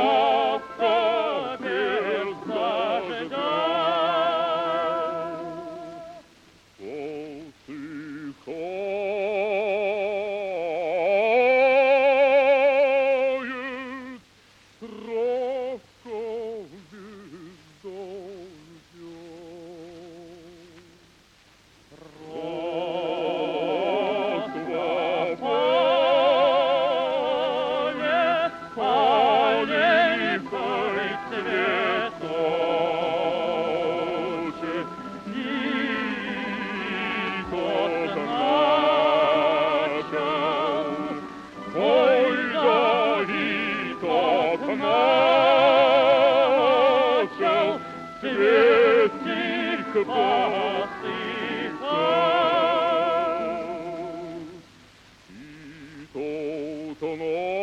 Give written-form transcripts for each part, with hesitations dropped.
травка без дождя. Посыхает травка без дождя. Оленькой цветочек, и тот начал, ой, да и тот начал цветик посыхать. И тот начал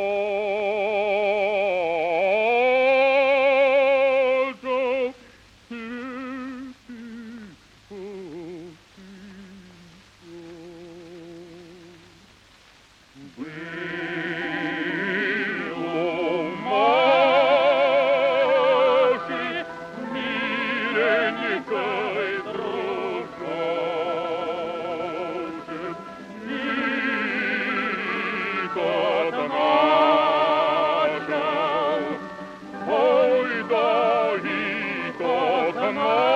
цветик посыхать. Был у Маши миленькой дружочек, и тот начал, ой, да и тот начал